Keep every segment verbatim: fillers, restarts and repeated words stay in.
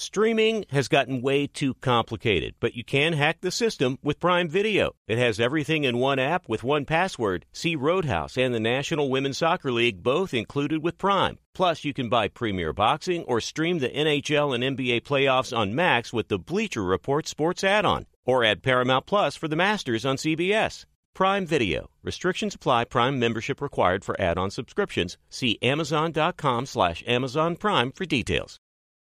Streaming has gotten way too complicated, but you can hack the system with Prime Video. It has everything in one app with one password. See Roadhouse and the National Women's Soccer League both included with Prime. Plus, you can buy Premier Boxing or stream the N H L and N B A playoffs on Max with the Bleacher Report Sports add-on. Or add Paramount Plus for the Masters on C B S. Prime Video. Restrictions apply. Prime membership required for add-on subscriptions. See Amazon.com slash Amazon Prime for details.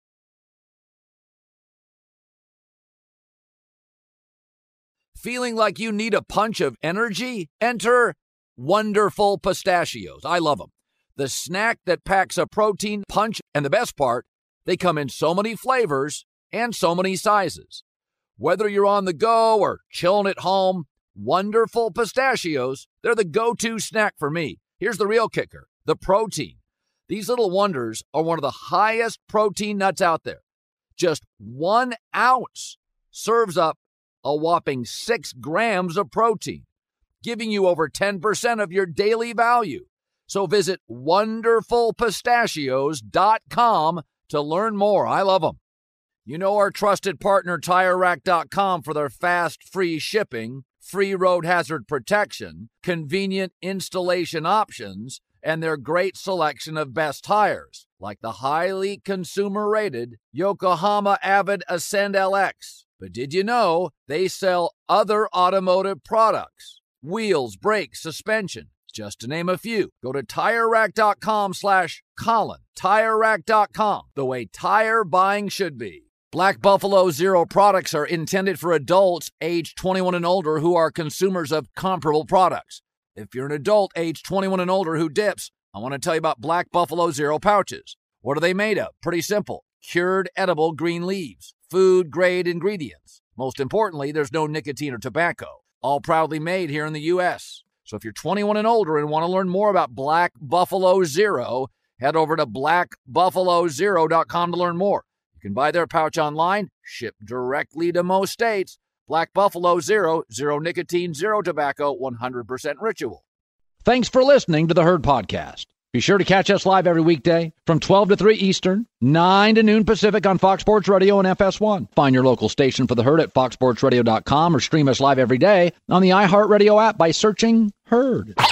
Feeling like you need a punch of energy? Enter Wonderful Pistachios. I love them. The snack that packs a protein punch, and the best part, they come in so many flavors and so many sizes. Whether you're on the go or chilling at home, Wonderful Pistachios, they're the go-to snack for me. Here's the real kicker, the protein. These little wonders are one of the highest protein nuts out there. Just one ounce serves up a whopping six grams of protein, giving you over ten percent of your daily value. So visit wonderful pistachios dot com to learn more. I love them. You know our trusted partner, Tire Rack dot com, for their fast, free shipping, free road hazard protection, convenient installation options, and their great selection of best tires, like the highly consumer-rated Yokohama Avid Ascend L X. But did you know they sell other automotive products? Wheels, brakes, suspension, just to name a few. Go to Tire Rack dot com slash Colin. Tire Rack dot com, the way tire buying should be. Black Buffalo Zero products are intended for adults age twenty-one and older who are consumers of comparable products. If you're an adult age twenty-one and older who dips, I want to tell you about Black Buffalo Zero pouches. What are they made of? Pretty simple. Cured edible green leaves. Food-grade ingredients. Most importantly, there's no nicotine or tobacco. All proudly made here in the U S So if you're twenty-one and older and want to learn more about Black Buffalo Zero, head over to black buffalo zero dot com to learn more. You can buy their pouch online, shipped directly to most states. Black Buffalo Zero, zero nicotine, zero tobacco, one hundred percent ritual. Thanks for listening to the Herd Podcast. Be sure to catch us live every weekday from twelve to three Eastern, nine to noon Pacific on Fox Sports Radio and F S one. Find your local station for the Herd at fox sports radio dot com or stream us live every day on the iHeartRadio app by searching Herd. Now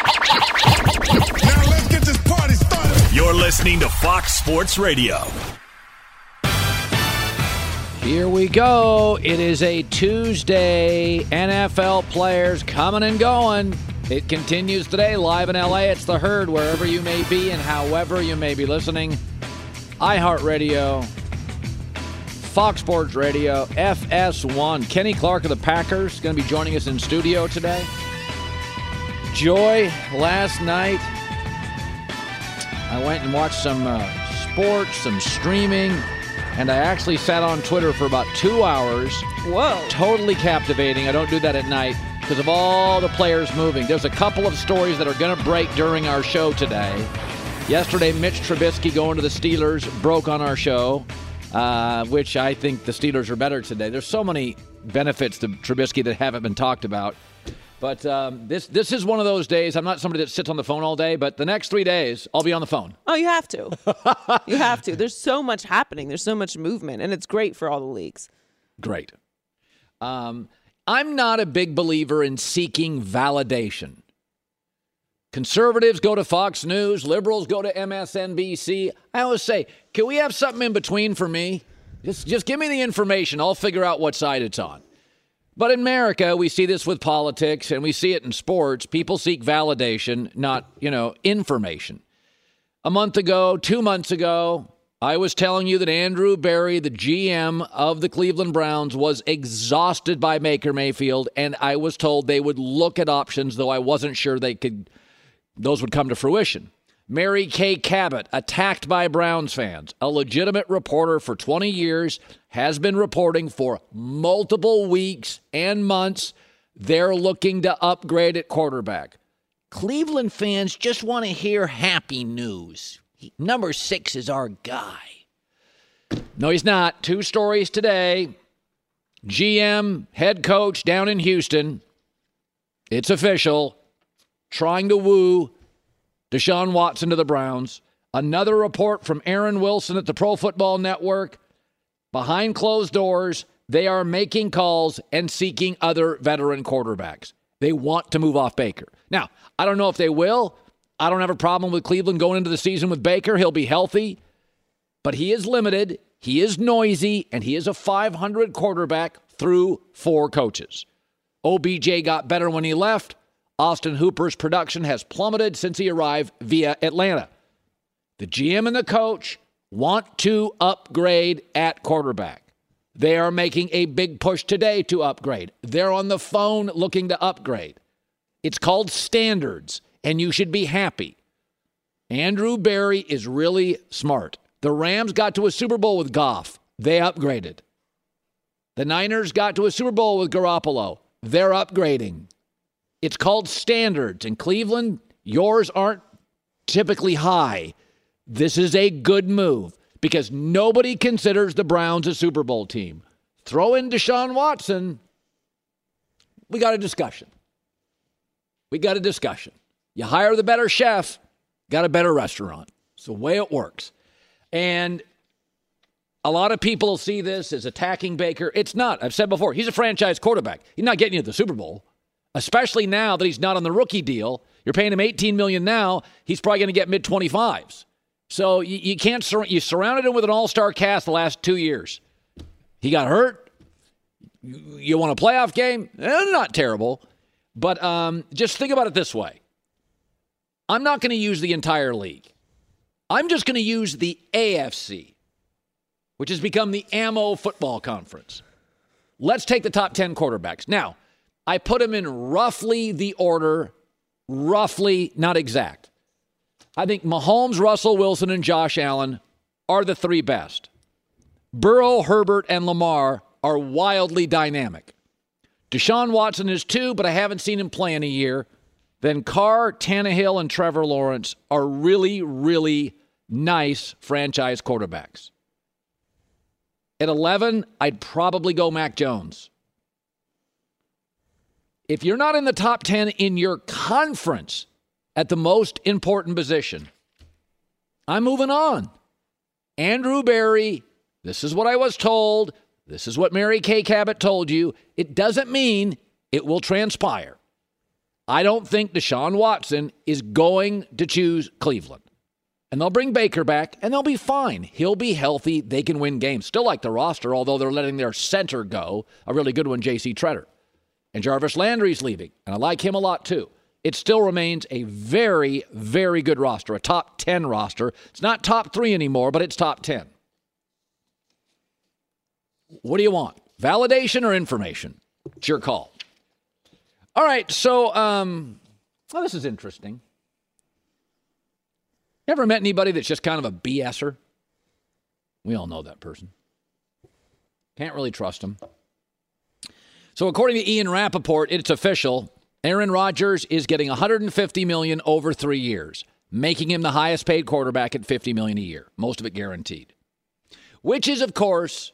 let's get this party started. You're listening to Fox Sports Radio. Here we go. It is a Tuesday. N F L players coming and going. It continues today live in L A. It's the Herd wherever you may be and however you may be listening. iHeartRadio, Fox Sports Radio, F S one. Kenny Clark of the Packers is going to be joining us in studio today. Joy, last night, I went and watched some uh, sports, some streaming, and I actually sat on Twitter for about two hours. Whoa. Totally captivating. I don't do that at night because of all the players moving. There's a couple of stories that are going to break during our show today. Yesterday, Mitch Trubisky going to the Steelers broke on our show, uh, which I think the Steelers are better today. There's so many benefits to Trubisky that haven't been talked about. But um, this this is one of those days. I'm not somebody that sits on the phone all day, but the next three days, I'll be on the phone. Oh, you have to. You have to. There's so much happening. There's so much movement, and it's great for all the leagues. Great. Um, I'm not a big believer in seeking validation. Conservatives go to Fox News. Liberals go to M S N B C. I always say, can we have something in between for me? Just, just give me the information. I'll figure out what side it's on. But in America, we see this with politics, and we see it in sports. People seek validation, not, you know, information. A month ago, two months ago, I was telling you that Andrew Berry, the G M of the Cleveland Browns, was exhausted by Baker Mayfield, and I was told they would look at options, though I wasn't sure they could. Those would come to fruition. Mary Kay Cabot, attacked by Browns fans, a legitimate reporter for twenty years, has been reporting for multiple weeks and months they're looking to upgrade at quarterback. Cleveland fans just want to hear happy news. He, number six is our guy. No, he's not. Two stories today. G M, head coach down in Houston. It's official. Trying to woo Deshaun Watson to the Browns. Another report from Aaron Wilson at the Pro Football Network. behind closed doors, they are making calls and seeking other veteran quarterbacks. They want to move off Baker. Now, I don't know if they will. I don't have a problem with Cleveland going into the season with Baker. He'll be healthy. But he is limited, he is noisy, and he is a five hundred quarterback through four coaches. O B J got better when he left. Austin Hooper's production has plummeted since he arrived via Atlanta. The G M and the coach want to upgrade at quarterback. They are making a big push today to upgrade. They're on the phone looking to upgrade. It's called standards, and you should be happy. Andrew Berry is really smart. The Rams got to a Super Bowl with Goff. They upgraded. The Niners got to a Super Bowl with Garoppolo. They're upgrading. It's called standards. In Cleveland, yours aren't typically high. This is a good move because nobody considers the Browns a Super Bowl team. Throw in Deshaun Watson. We got a discussion. We got a discussion. You hire the better chef, got a better restaurant. It's the way it works. And a lot of people see this as attacking Baker. It's not. I've said before, he's a franchise quarterback. He's not getting you to the Super Bowl, especially now that he's not on the rookie deal. You're paying him eighteen million dollars now. He's probably going to get mid twenty-fives. So you, you can't sur- you surrounded him with an all-star cast the last two years. He got hurt. You, you won a playoff game? Eh, not terrible. But um, just think about it this way. I'm not going to use the entire league. I'm just going to use the A F C, which has become the Ammo Football Conference. Let's take the top ten quarterbacks. Now, I put them in roughly the order, roughly, not exact. I think Mahomes, Russell Wilson, and Josh Allen are the three best. Burrow, Herbert, and Lamar are wildly dynamic. Deshaun Watson is two, but I haven't seen him play in a year. Then Carr, Tannehill, and Trevor Lawrence are really, really nice franchise quarterbacks. At eleven, I'd probably go Mac Jones. If you're not in the top ten in your conference at the most important position, I'm moving on. Andrew Berry, this is what I was told. This is what Mary Kay Cabot told you. It doesn't mean it will transpire. I don't think Deshaun Watson is going to choose Cleveland. And they'll bring Baker back, and they'll be fine. He'll be healthy. They can win games. Still like the roster, although they're letting their center go, a really good one, J C Treader. And Jarvis Landry's leaving, and I like him a lot too. It still remains a very, very good roster, a top ten roster. It's not top three anymore, but it's top ten. What do you want? Validation or information? It's your call. All right, so, um, well, this is interesting. You ever met anybody that's just kind of a BSer? We all know that person. Can't really trust him. So according to Ian Rappaport, it's official. Aaron Rodgers is getting one hundred fifty million dollars over three years, making him the highest paid quarterback at fifty million dollars a year, most of it guaranteed. Which is, of course,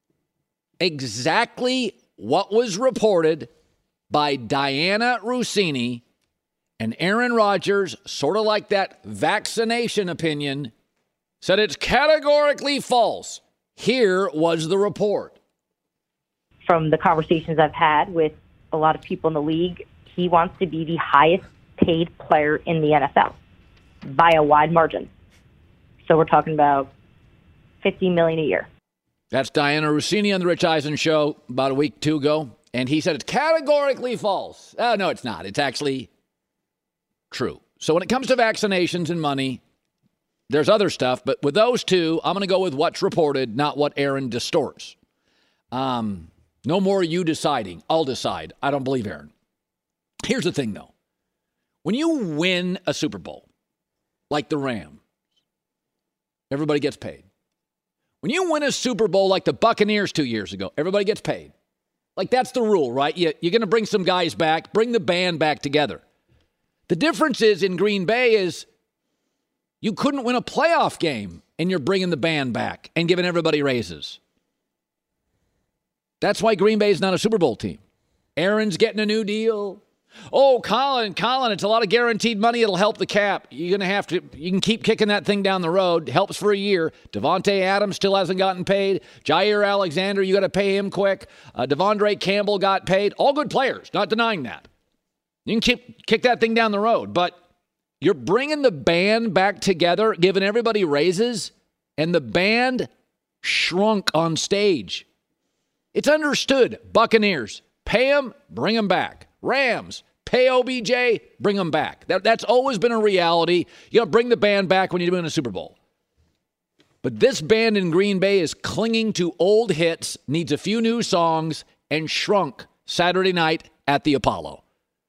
exactly what was reported by Diana Russini, and Aaron Rodgers, sort of like that vaccination opinion, said it's categorically false. Here was the report. From the conversations I've had with a lot of people in the league, he wants to be the highest paid player in the N F L by a wide margin. So we're talking about fifty million dollars a year. That's Diana Russini on the Rich Eisen show about a week or two ago. And he said it's categorically false. Oh, no, it's not. It's actually true. So when it comes to vaccinations and money, there's other stuff. But with those two, I'm going to go with what's reported, not what Aaron distorts. Um, no more you deciding. I'll decide. I don't believe Aaron. Here's the thing, though. When you win a Super Bowl, like the Rams, everybody gets paid. When you win a Super Bowl like the Buccaneers two years ago, everybody gets paid. Like, that's the rule, right? You, you're going to bring some guys back, bring the band back together. The difference is in Green Bay is you couldn't win a playoff game, and you're bringing the band back and giving everybody raises. That's why Green Bay is not a Super Bowl team. Aaron's getting a new deal. Oh, Colin, Colin, it's a lot of guaranteed money. It'll help the cap. You're going to have to, you can keep kicking that thing down the road. Helps for a year. Devontae Adams still hasn't gotten paid. Jair Alexander, you got to pay him quick. Uh, Devondre Campbell got paid. All good players, not denying that. You can keep, kick that thing down the road. But you're bringing the band back together, giving everybody raises, and the band shrunk on stage. It's understood. Buccaneers, pay them, bring them back. Rams, pay O B J, bring them back. That, that's always been a reality. You got to bring the band back when you're doing a Super Bowl. But this band in Green Bay is clinging to old hits, needs a few new songs, and shrunk Saturday night at the Apollo.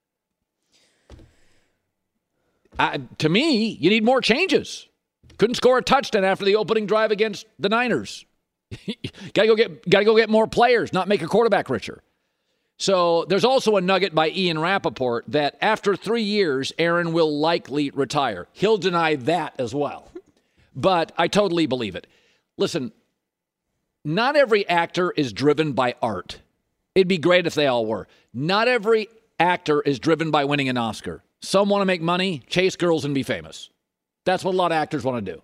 Uh, to me, you need more changes. Couldn't score a touchdown after the opening drive against the Niners. gotta go get gotta go get more players, not make a quarterback richer. So there's also a nugget by Ian Rappaport that after three years, Aaron will likely retire. He'll deny that as well. But I totally believe it. Listen, not every actor is driven by art. It'd be great if they all were. Not every actor is driven by winning an Oscar. Some want to make money, chase girls, and be famous. That's what a lot of actors want to do.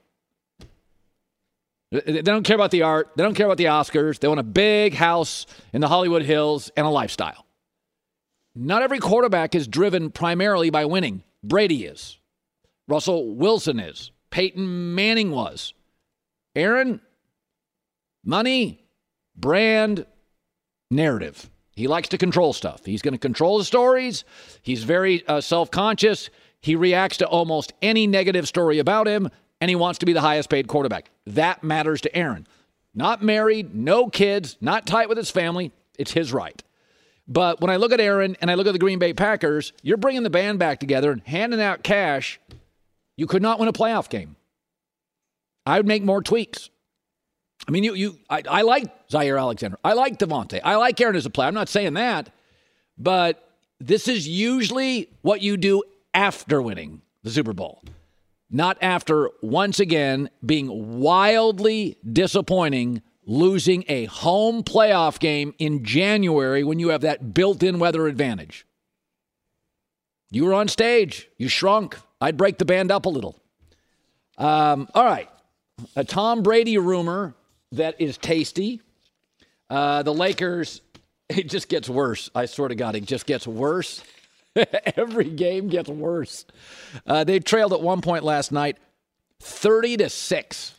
They don't care about the art. They don't care about the Oscars. They want a big house in the Hollywood Hills and a lifestyle. Not every quarterback is driven primarily by winning. Brady is. Russell Wilson is. Peyton Manning was. Aaron, money, brand, narrative. He likes to control stuff. He's going to control the stories. He's very uh, self-conscious. He reacts to almost any negative story about him, and he wants to be the highest paid quarterback. That matters to Aaron. Not married, no kids, not tight with his family. It's his right. But when I look at Aaron and I look at the Green Bay Packers, you're bringing the band back together and handing out cash. You could not win a playoff game. I would make more tweaks. I mean, you, you, I, I like Jair Alexander. I like Devontae. I like Aaron as a player. I'm not saying that. But this is usually what you do after winning the Super Bowl. Not after, once again, being wildly disappointing, losing a home playoff game in January when you have that built-in weather advantage. You were on stage. You shrunk. I'd break the band up a little. Um, all right. A Tom Brady rumor that is tasty. Uh, the Lakers, it just gets worse. I swear to God, it just gets worse. Every game gets worse. Uh, they trailed at one point last night, thirty to six.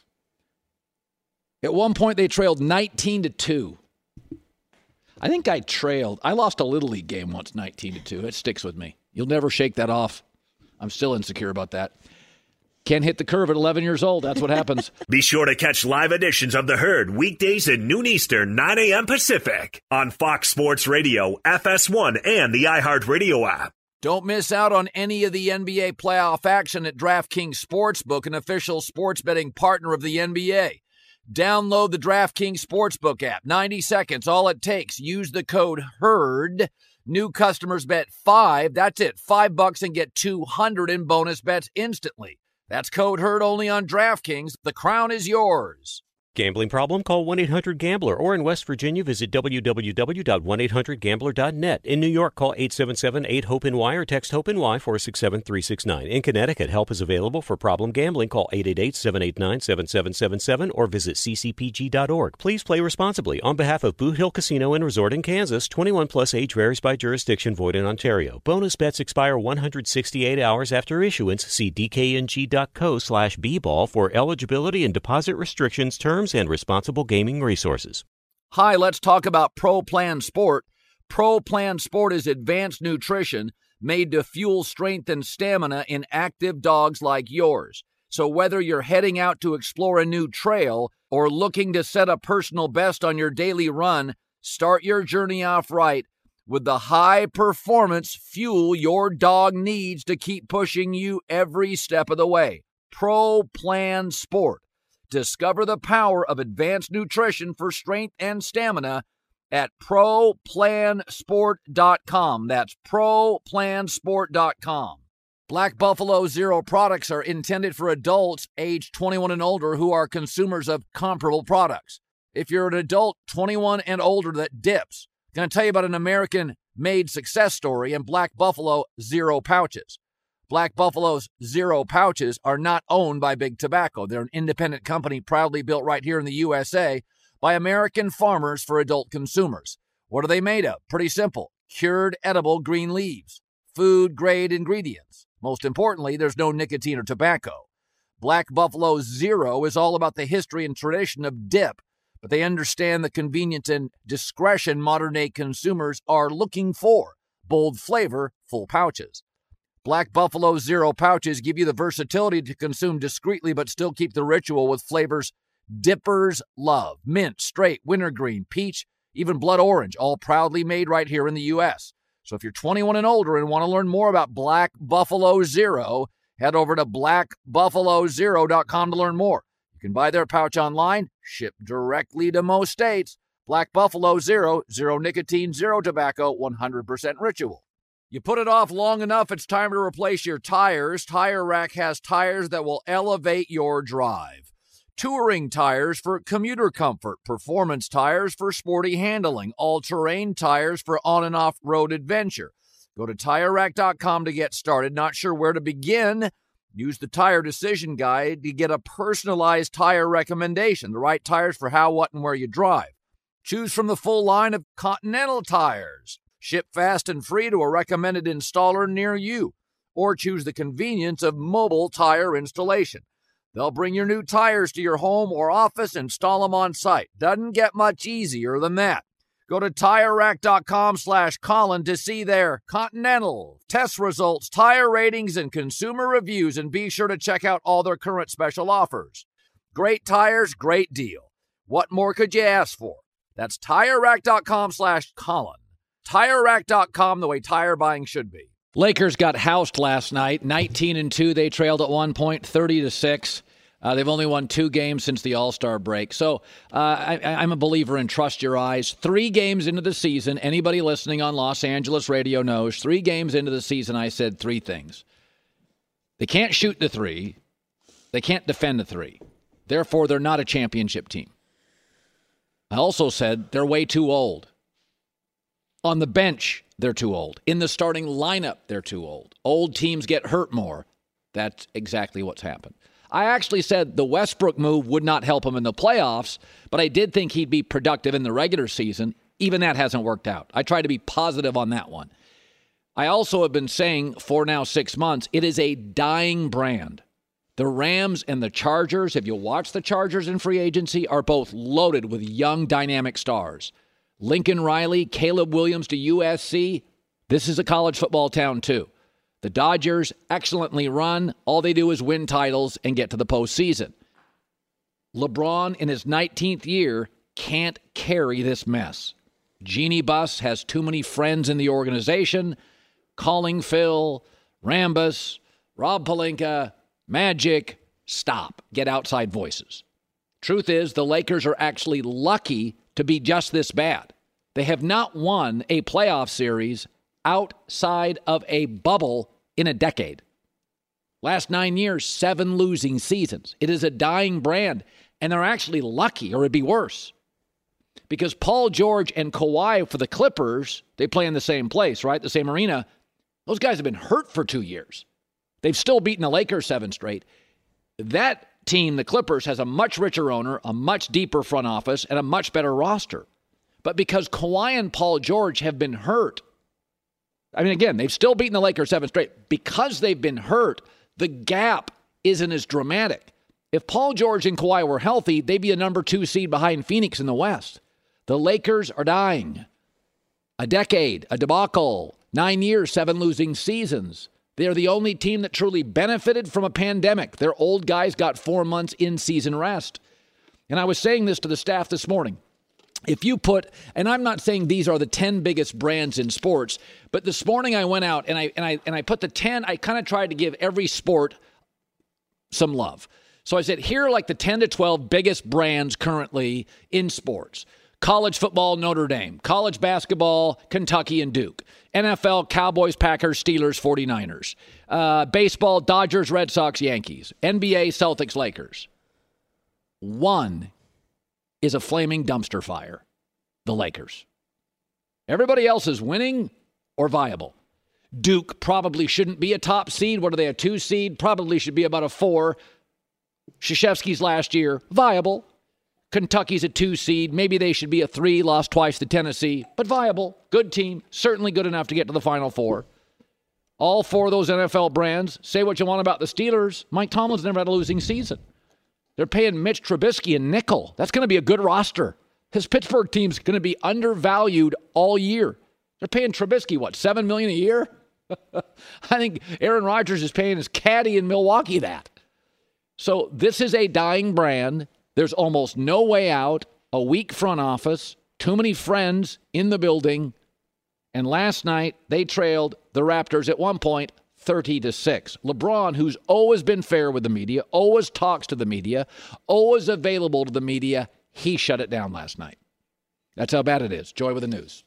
At one point, they trailed nineteen to two. I think I trailed. I lost a Little League game once, nineteen to two. It sticks with me. You'll never shake that off. I'm still insecure about that. Can't hit the curve at eleven years old. That's what happens. Be sure to catch live editions of The Herd weekdays at noon Eastern, nine a.m. Pacific on Fox Sports Radio, F S one, and the iHeartRadio app. Don't miss out on any of the N B A playoff action at DraftKings Sportsbook, an official sports betting partner of the N B A. Download the DraftKings Sportsbook app. ninety seconds, all it takes. Use the code HERD. New customers bet five. That's it. Five bucks and get two hundred in bonus bets instantly. That's code HERD only on DraftKings. The crown is yours. Gambling problem? Call one eight hundred gambler, or in West Virginia, visit w w w dot one eight hundred gambler dot net. In New York, call eight seven seven eight hope N Y or text HOPE-NY four six seven three six nine. In Connecticut, help is available for problem gambling. Call eight eight eight seven eight nine seven seven seven seven or visit c c p g dot org. Please play responsibly. On behalf of Boot Hill Casino and Resort in Kansas, twenty-one plus age varies by jurisdiction, void in Ontario. Bonus bets expire one hundred sixty-eight hours after issuance. See d k n g dot co slash b ball for eligibility and deposit restrictions, terms, and responsible gaming resources. Hi, let's talk about Pro Plan Sport. Pro Plan Sport is advanced nutrition made to fuel strength and stamina in active dogs like yours. So whether you're heading out to explore a new trail or looking to set a personal best on your daily run, start your journey off right with the high-performance fuel your dog needs to keep pushing you every step of the way. Pro Plan Sport. Discover the power of advanced nutrition for strength and stamina at pro plan sport dot com. That's pro plan sport dot com. Black Buffalo Zero products are intended for adults aged twenty-one and older who are consumers of comparable products. If you're an adult twenty-one and older that dips, I'm going to tell you about an American made success story and Black Buffalo Zero Pouches. Black Buffalo's Zero Pouches are not owned by Big Tobacco. They're an independent company proudly built right here in the U S A by American farmers for adult consumers. What are they made of? Pretty simple. Cured edible green leaves. Food-grade ingredients. Most importantly, there's no nicotine or tobacco. Black Buffalo Zero is all about the history and tradition of dip, but they understand the convenience and discretion modern-day consumers are looking for. Bold flavor, full pouches. Black Buffalo Zero Pouches give you the versatility to consume discreetly but still keep the ritual with flavors dippers love. Mint, straight, wintergreen, peach, even blood orange, all proudly made right here in the U S. So if you're twenty-one and older and want to learn more about Black Buffalo Zero, head over to black buffalo zero dot com to learn more. You can buy their pouch online, shipped directly to most states. Black Buffalo Zero, zero nicotine, zero tobacco, one hundred percent ritual. You put it off long enough, it's time to replace your tires. Tire Rack has tires that will elevate your drive. Touring tires for commuter comfort, performance tires for sporty handling, all-terrain tires for on- and off-road adventure. Go to tire rack dot com to get started. Not sure where to begin? Use the Tire Decision Guide to get a personalized tire recommendation, the right tires for how, what, and where you drive. Choose from the full line of Continental tires. Ship fast and free to a recommended installer near you. Or choose the convenience of mobile tire installation. They'll bring your new tires to your home or office and install them on site. Doesn't get much easier than that. Go to tire rack dot com slash Colin to see their Continental test results, tire ratings, and consumer reviews, and be sure to check out all their current special offers. Great tires, great deal. What more could you ask for? That's tire rack dot com slash Colin. tire rack dot com, the way tire buying should be. Lakers got housed last night, nineteen and two. They trailed at one point, thirty to six. Uh, they've only won two games since the All-Star break. So uh, I, I'm a believer in trust your eyes. Three games into the season, anybody listening on Los Angeles radio knows, three games into the season, I said three things. They can't shoot the three. They can't defend the three. Therefore, they're not a championship team. I also said they're way too old. On the bench, they're too old. In the starting lineup, they're too old. Old teams get hurt more. That's exactly what's happened. I actually said the Westbrook move would not help him in the playoffs, but I did think he'd be productive in the regular season. Even that hasn't worked out. I tried to be positive on that one. I also have been saying for now six months, it is a dying brand. The Rams and the Chargers, if you watch the Chargers in free agency, are both loaded with young, dynamic stars. Lincoln Riley, Caleb Williams to U S C. This is a college football town, too. The Dodgers, excellently run. All they do is win titles and get to the postseason. LeBron, in his nineteenth year, can't carry this mess. Jeannie Buss has too many friends in the organization. Calling Phil, Rambus, Rob Pelinka, Magic. Stop. Get outside voices. Truth is, the Lakers are actually lucky to be just this bad. They have not won a playoff series outside of a bubble in a decade. Last nine years, seven losing seasons. It is a dying brand, and they're actually lucky, or it'd be worse. Because Paul George and Kawhi for the Clippers, they play in the same place, right? The same arena. Those guys have been hurt for two years. They've still beaten the Lakers seven straight. That team, the Clippers, has a much richer owner, a much deeper front office, and a much better roster. But because Kawhi and Paul George have been hurt, I mean, again, they've still beaten the Lakers seven straight. Because they've been hurt, the gap isn't as dramatic. If Paul George and Kawhi were healthy, they'd be a number two seed behind Phoenix in the West. The Lakers are dying. A decade, a debacle, nine years, seven losing seasons. They're the only team that truly benefited from a pandemic. Their old guys got four months in-season rest. And I was saying this to the staff this morning. If you put, and I'm not saying these are the ten biggest brands in sports, but this morning I went out and I and I and I put the ten, I kind of tried to give every sport some love. So I said, here are like the ten to twelve biggest brands currently in sports. College football, Notre Dame. College basketball, Kentucky and Duke. N F L, Cowboys, Packers, Steelers, forty-niners. Uh, baseball, Dodgers, Red Sox, Yankees. N B A, Celtics, Lakers. One is a flaming dumpster fire. The Lakers. Everybody else is winning, or viable. Duke probably shouldn't be a top seed. What are they, a two seed? Probably should be about a four. Krzyzewski's last year, viable. Kentucky's a two seed. Maybe they should be a three, lost twice to Tennessee, but viable. Good team. Certainly good enough to get to the Final Four. All four of those N F L brands. Say what you want about the Steelers. Mike Tomlin's never had a losing season. They're paying Mitch Trubisky a nickel. That's going to be a good roster. His Pittsburgh team's going to be undervalued all year. They're paying Trubisky, what, seven million dollars a year? I think Aaron Rodgers is paying his caddy in Milwaukee that. So this is a dying brand. There's almost no way out. A weak front office. Too many friends in the building. And last night, they trailed the Raptors at one point thirty to six. LeBron, who's always been fair with the media, always talks to the media, always available to the media, he shut it down last night. That's how bad it is. Joy with the news.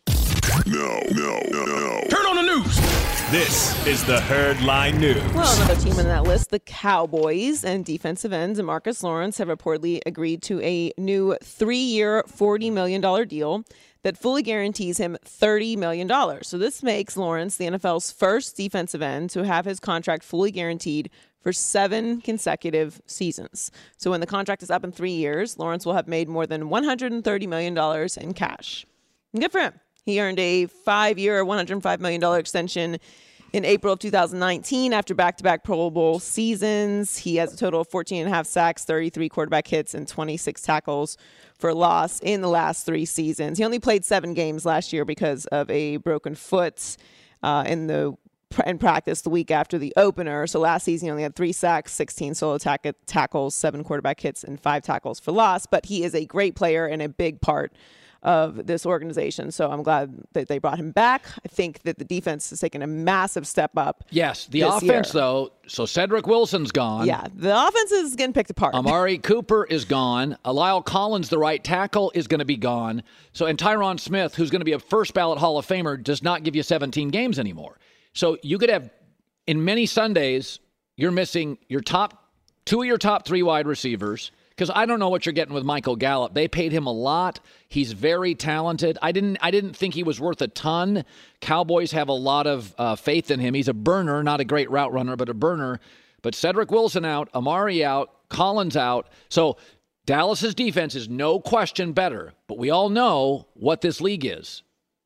No, no, no, no. Turn on the news. This is the Herd Line News. Well, another team on that list, the Cowboys, and defensive ends Marcus Lawrence have reportedly agreed to a new three-year, forty million dollars deal that fully guarantees him thirty million dollars. So this makes Lawrence the N F L's first defensive end to have his contract fully guaranteed for seven consecutive seasons. So when the contract is up in three years, Lawrence will have made more than one hundred thirty million dollars in cash. And good for him. He earned a five-year, one hundred five million dollars extension in April of two thousand nineteen after back-to-back Pro Bowl seasons. He has a total of fourteen and a half sacks, thirty-three quarterback hits, and twenty-six tackles for loss in the last three seasons. He only played seven games last year because of a broken foot uh, in the in practice the week after the opener. So last season he only had three sacks, sixteen solo tack- tackles, seven quarterback hits, and five tackles for loss. But he is a great player and a big part of this organization. So I'm glad that they brought him back. I think that the defense has taken a massive step up. Yes, the this offense, year. though, so Cedric Wilson's gone. Yeah, the offense is getting picked apart. Amari Cooper is gone. Lyle Collins, the right tackle, is going to be gone. So, and Tyron Smith, who's going to be a first ballot Hall of Famer, does not give you seventeen games anymore. So you could have, in many Sundays, you're missing your top, two of your top three wide receivers. Because I don't know what you're getting with Michael Gallup. They paid him a lot. He's very talented. I didn't I didn't think he was worth a ton. Cowboys have a lot of uh, faith in him. He's a burner, not a great route runner, but a burner. But Cedric Wilson out, Amari out, Collins out. So Dallas's defense is no question better. But we all know what this league is.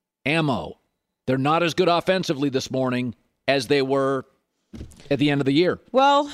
Ammo. They're not as good offensively this morning as they were at the end of the year. Well,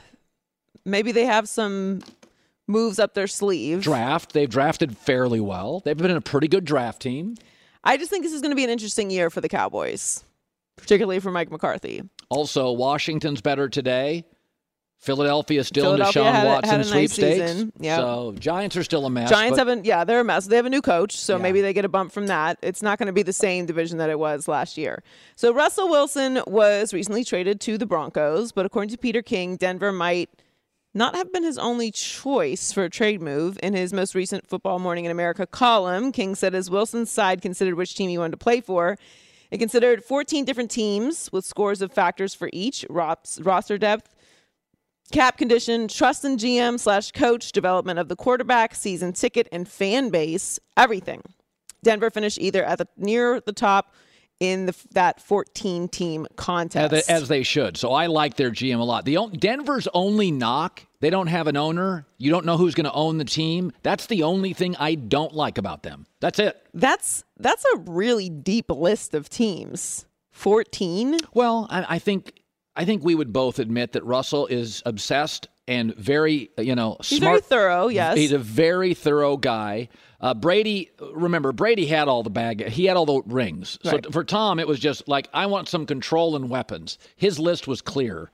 maybe they have some moves up their sleeve. Draft. They've drafted fairly well. They've been a pretty good draft team. I just think this is going to be an interesting year for the Cowboys, particularly for Mike McCarthy. Also, Washington's better today. Philadelphia still Philadelphia in Deshaun had a- Watson had a nice sweepstakes. season. Yep. So Giants are still a mess. Giants but haven't, yeah, they're a mess. They have a new coach, so Yeah. maybe they get a bump from that. It's not going to be the same division that it was last year. So Russell Wilson was recently traded to the Broncos, but according to Peter King, Denver might not have been his only choice for a trade move. In his most recent Football Morning in America column, King said as Wilson's side considered which team he wanted to play for, it considered fourteen different teams with scores of factors for each: roster depth, cap condition, trust in G M slash coach, development of the quarterback, season ticket, and fan base, everything. Denver finished either at the near the top in the, that fourteen-team contest. As they, as they should. So I like their G M a lot. The on- Denver's only knock, they don't have an owner. You don't know who's going to own the team. That's the only thing I don't like about them. That's it. That's that's a really deep list of teams. fourteen? Well, I, I think I think we would both admit that Russell is obsessed and very, you know, He's smart. very thorough, yes. He's a very thorough guy. Uh, Brady, remember, Brady had all the bag. He had all the rings. So Right. for Tom, it was just like, I want some control and weapons. His list was clear.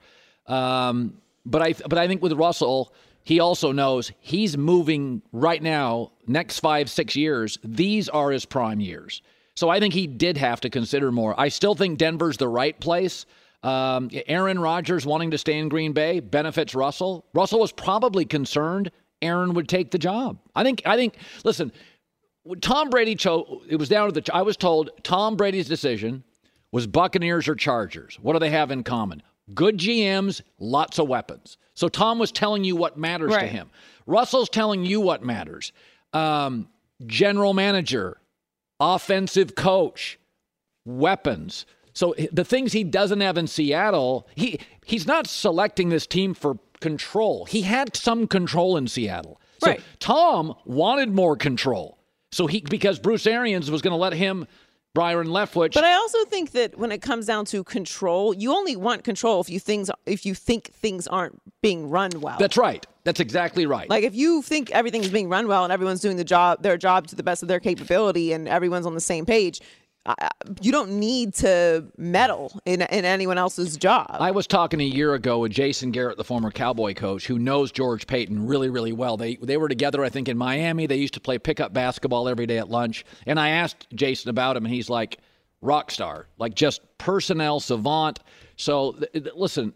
Um, but I but I think with Russell, he also knows he's moving right now, next five, six years, these are his prime years. So I think he did have to consider more. I still think Denver's the right place. Um, Aaron Rodgers wanting to stay in Green Bay benefits Russell. Russell was probably concerned Aaron would take the job. I think, I think, listen, Tom Brady chose, it was down to the, I was told Tom Brady's decision was Buccaneers or Chargers. What do they have in common? Good G Ms, lots of weapons. So Tom was telling you what matters to Right. him. Russell's telling you what matters. Um, general manager, offensive coach, weapons. So the things he doesn't have in Seattle, he he's not selecting this team for control. He had some control in Seattle. So right. Tom wanted more control. So he because Bruce Arians was going to let him, Byron Leftwich. But I also think that when it comes down to control, you only want control if you things if you think things aren't being run well. That's right. That's exactly right. Like if you think everything's being run well and everyone's doing the job, their job to the best of their capability, and everyone's on the same page, uh, you don't need to meddle in in anyone else's job. I was talking a year ago with Jason Garrett, the former Cowboy coach, who knows George Payton really, really well. They they were together, I think, in Miami. They used to play pickup basketball every day at lunch. And I asked Jason about him, and he's like, rock star, like just personnel savant. So th- listen,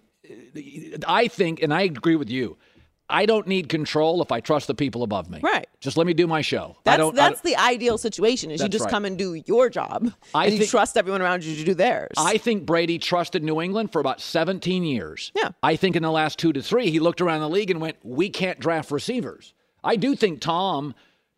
I think, and I agree with you, I don't need control if I trust the people above me. Right. Just let me do my show. That's I don't, that's I don't, the ideal situation is you That's just right. come and do your job I and you think- trust everyone around you to do theirs. I think Brady trusted New England for about seventeen years. Yeah. I think in the last two to three, he looked around the league and went, we can't draft receivers. I do think Tom,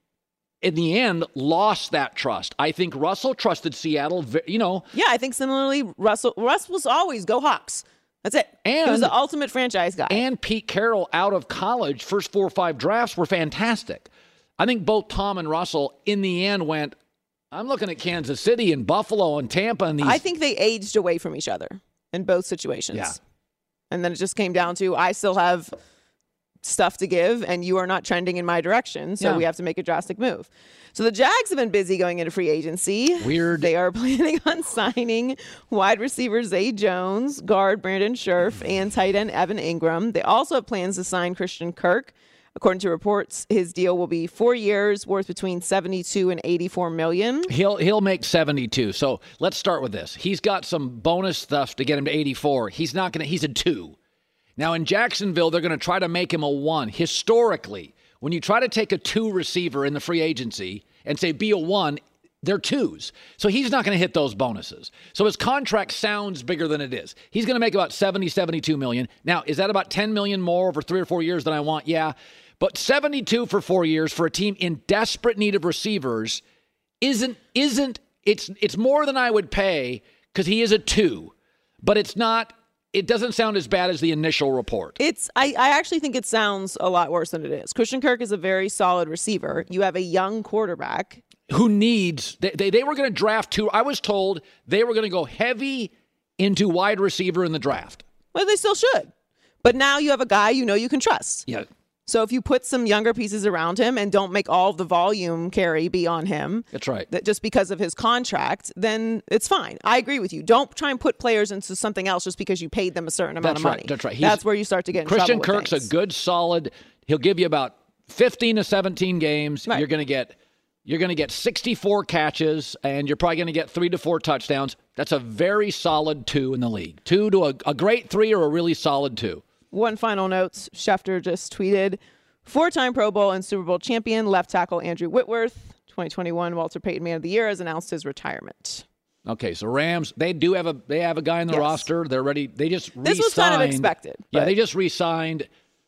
in the end, lost that trust. I think Russell trusted Seattle, ve- you know. Yeah, I think similarly, Russell Russ was always go Hawks. That's it. And- he was the ultimate franchise guy. And Pete Carroll out of college, first four or five drafts were fantastic. I think both Tom and Russell, in the end, went, I'm looking at Kansas City and Buffalo and Tampa and these. I think they aged away from each other in both situations. Yeah. And then it just came down to I still have stuff to give and you are not trending in my direction, so Yeah. we have to make a drastic move. So the Jags have been busy going into free agency. Weird. They are planning on signing wide receiver Zay Jones, guard Brandon Scherf, and tight end Evan Ingram. They also have plans to sign Christian Kirk. According to reports, his deal will be four years, worth between seventy-two and eighty-four million. He'll he'll make seventy-two. So let's start with this. He's got some bonus stuff to get him to eighty-four. He's not gonna. He's a two. Now in Jacksonville, they're gonna try to make him a one. Historically, when you try to take a two receiver in the free agency and say be a one, they're twos. So he's not going to hit those bonuses. So his contract sounds bigger than it is. He's going to make about seventy, seventy-two million. Now, is that about ten million more over three or four years than I want? Yeah. But seventy-two for four years for a team in desperate need of receivers isn't, isn't, it's, it's more than I would pay because he is a two, but it's not, it doesn't sound as bad as the initial report. It's I, I actually think it sounds a lot worse than it is. Christian Kirk is a very solid receiver. You have a young quarterback. Who needs, they, they, they were going to draft two. I was told they were going to go heavy into wide receiver in the draft. Well, they still should. But now you have a guy you know you can trust. Yeah. So if you put some younger pieces around him and don't make all of the volume carry be on him, That's right. that just because of his contract, then it's fine. I agree with you. Don't try and put players into something else just because you paid them a certain amount That's of right. money. That's right. He's- That's where you start to get in Christian trouble with Kirk's a things. good, solid. He'll give you about fifteen to seventeen games. Right. You're going to get you're going to get sixty-four catches, and you're probably going to get three to four touchdowns. That's a very solid two in the league. Two to a, a great three or a really solid two. One final note. Schefter just tweeted, four-time Pro Bowl and Super Bowl champion left tackle Andrew Whitworth, twenty twenty-one Walter Payton Man of the Year, has announced his retirement. Okay, so Rams, they do have a they have a guy in the Yes. roster. They're ready. They just This re-signed. was kind of expected. Yeah, but- they just re-signed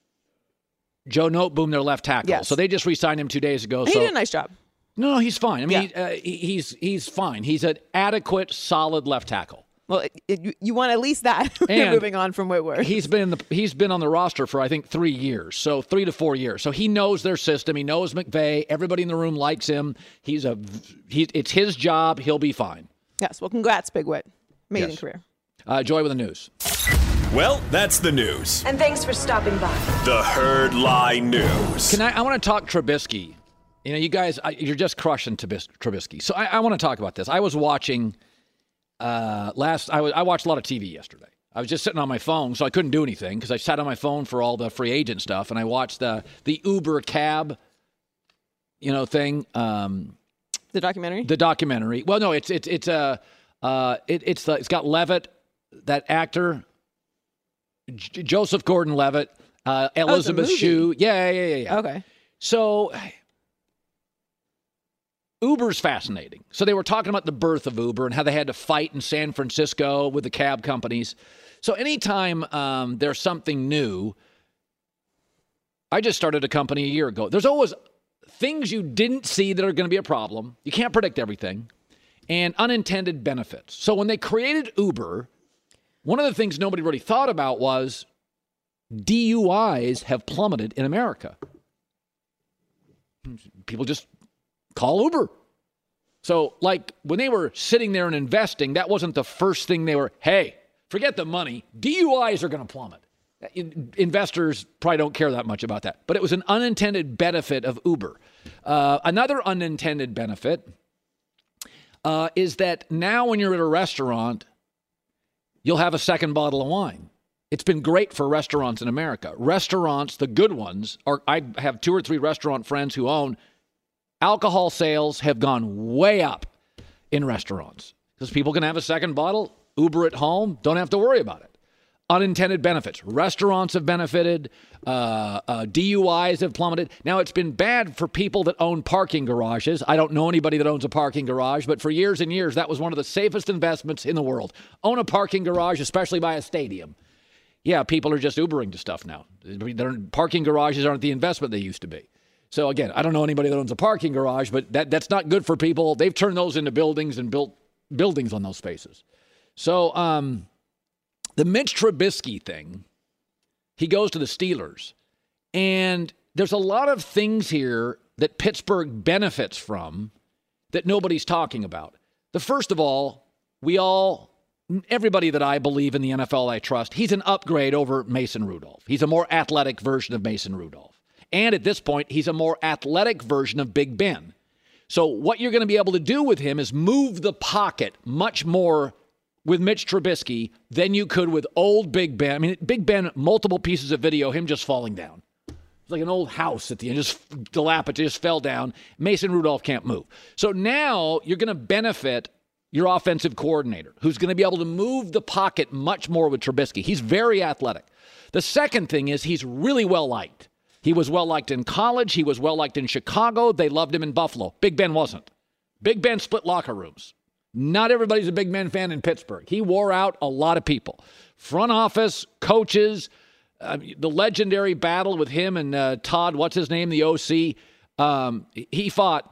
Joe Noteboom, their left tackle. Yes. So they just re-signed him two days ago. He so did a nice job. no, no, he's fine. I mean, Yeah. he, uh, he, he's he's fine. He's an adequate, solid left tackle. Well, it, it, you, you want at least that. You're And moving on from Whitworth. He's been in the, he's been on the roster for I think three years, so three to four years. So he knows their system. He knows McVay. Everybody in the room likes him. He's a he, it's his job. He'll be fine. Yes. Well, congrats, Big Whit. Amazing Yes. career. Uh, Joy with the news. Well, that's the news. And thanks for stopping by. The Herd Lie News. Can I? I want to talk Trubisky. You know, you guys, I, you're just crushing Trubis- Trubisky. So I, I want to talk about this. I was watching uh, last. I was I watched a lot of T V yesterday. I was just sitting on my phone, so I couldn't do anything because I sat on my phone for all the free agent stuff, and I watched the the Uber cab, you know, thing. Um, The documentary? the documentary. Well, no, it's it's it's a uh, uh, it, it's the, it's got Levitt, that actor, J- Joseph Gordon-Levitt, uh, Elizabeth movie. Shue. Yeah, yeah, yeah, yeah. Okay. So Uber's fascinating. So they were talking about the birth of Uber and how they had to fight in San Francisco with the cab companies. So anytime um, there's something new, I just started a company a year ago. There's always things you didn't see that are going to be a problem. You can't predict everything. and unintended benefits. So when they created Uber, one of the things nobody really thought about was D U Is have plummeted in America. People just call Uber. So, like, when they were sitting there and investing, that wasn't the first thing they were, hey, forget the money. D U Is are going to plummet. Investors probably don't care that much about that. But it was an unintended benefit of Uber. Uh, another unintended benefit uh, is that now when you're at a restaurant, you'll have a second bottle of wine. It's been great for restaurants in America. Restaurants, the good ones, are. I have two or three restaurant friends who own. Alcohol sales have gone way up in restaurants because people can have a second bottle, Uber at home, don't have to worry about it. Unintended benefits. Restaurants have benefited. Uh, uh, D U Is have plummeted. Now, it's been bad for people that own parking garages. I don't know anybody that owns a parking garage, but for years and years, that was one of the safest investments in the world. Own a parking garage, especially by a stadium. Yeah, people are just Ubering to stuff now. They're, parking garages aren't the investment they used to be. So, again, I don't know anybody that owns a parking garage, but that, that's not good for people. They've turned those into buildings and built buildings on those spaces. So, um, the Mitch Trubisky thing, he goes to the Steelers. And there's a lot of things here that Pittsburgh benefits from that nobody's talking about. The first of all, we all... Everybody that I believe in the N F L I trust, he's an upgrade over Mason Rudolph. He's a more athletic version of Mason Rudolph. And at this point, he's a more athletic version of Big Ben. So what you're going to be able to do with him is move the pocket much more with Mitch Trubisky than you could with old Big Ben. I mean, Big Ben, multiple pieces of video, him just falling down. It's like an old house at the end, just dilapidated, just fell down. Mason Rudolph can't move. So now you're going to benefit your offensive coordinator, who's going to be able to move the pocket much more with Trubisky. He's very athletic. The second thing is he's really well-liked. He was well-liked in college. He was well-liked in Chicago. They loved him in Buffalo. Big Ben wasn't. Big Ben split locker rooms. Not everybody's a Big Ben fan in Pittsburgh. He wore out a lot of people. Front office, coaches, uh, the legendary battle with him and uh, Todd, what's his name, the O C. Um, he fought.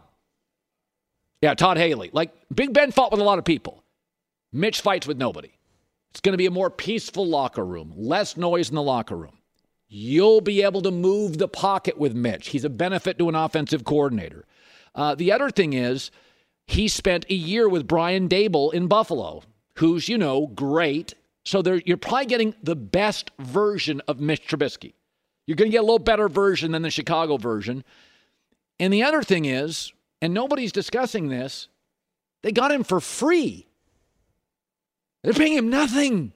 Yeah, Todd Haley. Like, Big Ben fought with a lot of people. Mitch fights with nobody. It's going to be a more peaceful locker room, less noise in the locker room. You'll be able to move the pocket with Mitch. He's a benefit to an offensive coordinator. Uh, the other thing is he spent a year with Brian Daboll in Buffalo, who's, you know, great. So there, you're probably getting the best version of Mitch Trubisky. You're going to get a little better version than the Chicago version. And the other thing is, and nobody's discussing this, they got him for free. They're paying him nothing.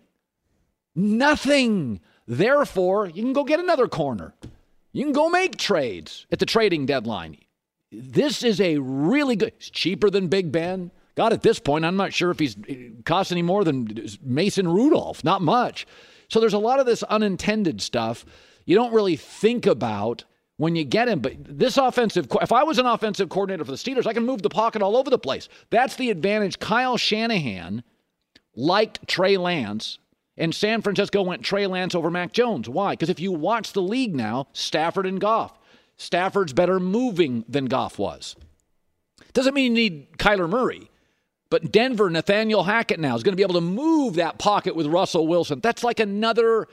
Nothing. Therefore, you can go get another corner. You can go make trades at the trading deadline. This is a really good... It's cheaper than Big Ben. God, at this point, I'm not sure if he's cost any more than Mason Rudolph. Not much. So there's a lot of this unintended stuff you don't really think about when you get him. But this offensive, if I was an offensive coordinator for the Steelers, I can move the pocket all over the place. That's the advantage. Kyle Shanahan liked Trey Lance, and San Francisco went Trey Lance over Mac Jones. Why? Because if you watch the league now, Stafford and Goff. Stafford's better moving than Goff was. Doesn't mean you need Kyler Murray. But Denver, Nathaniel Hackett now is going to be able to move that pocket with Russell Wilson. That's like another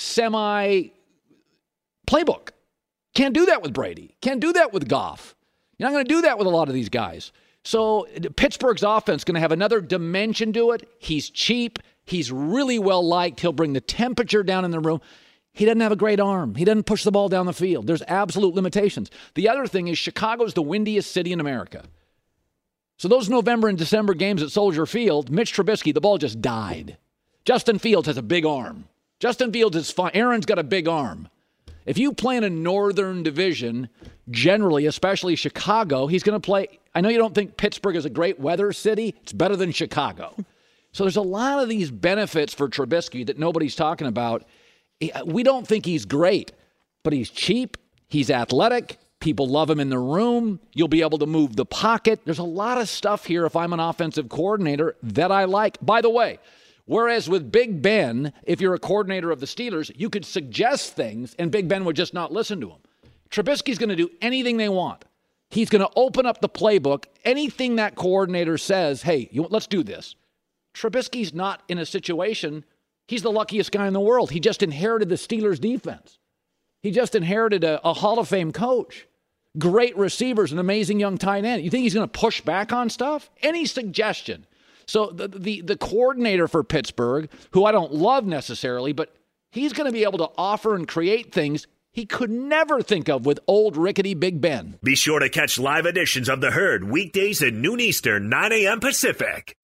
semi-playbook. Can't do that with Brady. Can't do that with Goff. You're not going to do that with a lot of these guys. So Pittsburgh's offense is going to have another dimension to it. He's cheap. He's really well-liked. He'll bring the temperature down in the room. He doesn't have a great arm. He doesn't push the ball down the field. There's absolute limitations. The other thing is Chicago's the windiest city in America. So those November and December games at Soldier Field, Mitch Trubisky, the ball just died. Justin Fields has a big arm. Justin Fields is fine. Aaron's got a big arm. If you play in a northern division, generally, especially Chicago, he's going to play. I know you don't think Pittsburgh is a great weather city. It's better than Chicago. So there's a lot of these benefits for Trubisky that nobody's talking about. We don't think he's great, but he's cheap. He's athletic. People love him in the room. You'll be able to move the pocket. There's a lot of stuff here if I'm an offensive coordinator that I like. By the way, whereas with Big Ben, if you're a coordinator of the Steelers, you could suggest things and Big Ben would just not listen to him. Trubisky's going to do anything they want. He's going to open up the playbook. Anything that coordinator says, hey, you, let's do this. Trubisky's not in a situation. He's the luckiest guy in the world. He just inherited the Steelers defense. He just inherited a, a Hall of Fame coach. Great receivers, an amazing young tight end. You think he's going to push back on stuff? Any suggestion? So the, the, the coordinator for Pittsburgh, who I don't love necessarily, but he's going to be able to offer and create things he could never think of with old rickety Big Ben. Be sure to catch live editions of The Herd weekdays at noon Eastern, nine a.m. Pacific.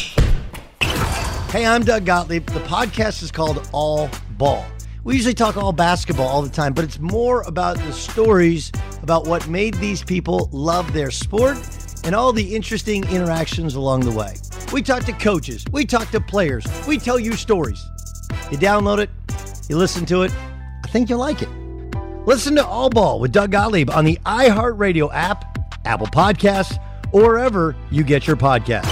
Hey, I'm Doug Gottlieb. The podcast is called All Ball. We usually talk all basketball all the time, but it's more about the stories about what made these people love their sport and all the interesting interactions along the way. We talk to coaches. We talk to players. We tell you stories. You download it. You listen to it. I think you'll like it. Listen to All Ball with Doug Gottlieb on the iHeartRadio app, Apple Podcasts, or wherever you get your podcasts.